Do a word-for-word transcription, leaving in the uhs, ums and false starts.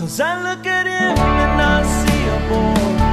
'Cause I look at him and I see a boy